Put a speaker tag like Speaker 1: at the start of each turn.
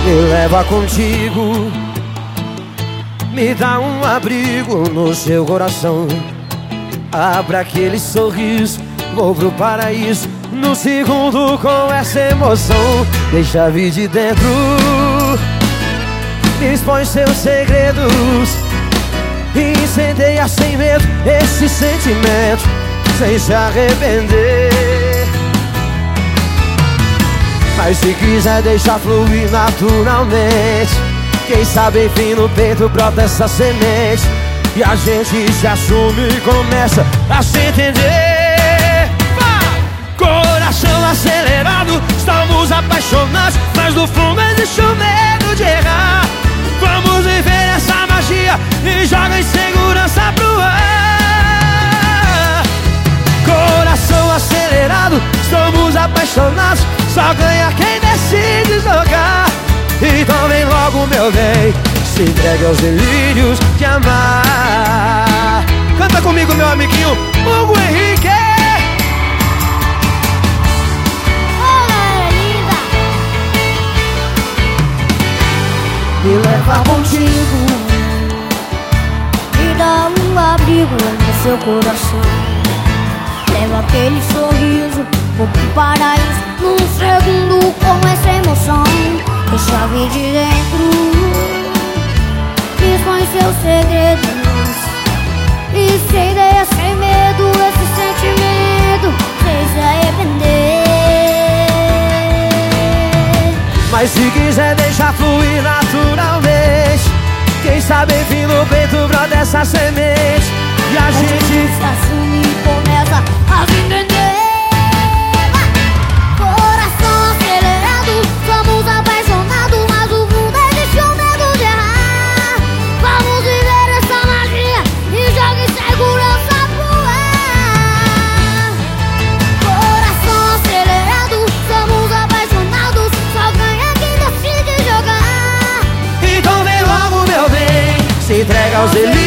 Speaker 1: Me leva contigo, me dá um abrigo no seu coração. Abra aquele sorriso, vou pro paraíso no segundo com essa emoção. Deixa vir de dentro, me expõe seus segredos, incendeia sem medo esse sentimento, sem se arrepender. Mas se quiser deixar fluir naturalmente, quem sabe enfim no peito brota essa semente, e a gente se assume e começa a se entender. Coração acelerado, estamos apaixonados, mas no fundo existe o medo de errar. Vamos viver essa magia e joga insegurança pro ar. Coração acelerado, estamos apaixonados, só ganha quem decide jogar. Então vem logo, meu bem, se entregue aos delírios de amar. Canta comigo, meu amiguinho Hugo Henrique.
Speaker 2: Olá, linda.
Speaker 1: Me leva contigo,
Speaker 2: Me dá um abrigo no seu coração. Leva aquele sorriso, vou pro paraíso num segundo com essa emoção. Deixa vir de dentro, me expõe seus segredos, incendeia sem medo esse sentimento, sem se arrepender.
Speaker 1: mas se quiser deixar fluir naturalmente, quem sabe enfim no peito brota essa semente, e a gente
Speaker 2: se assume e começa a se entender. Coração acelerado, somos apaixonados, mas o fundo existe o medo de errar. Vamos viver essa magia e joga insegurança pro ar. Coração acelerado, somos apaixonados, só ganha quem decide jogar.
Speaker 1: então vem logo, meu bem, se entrega aos delírios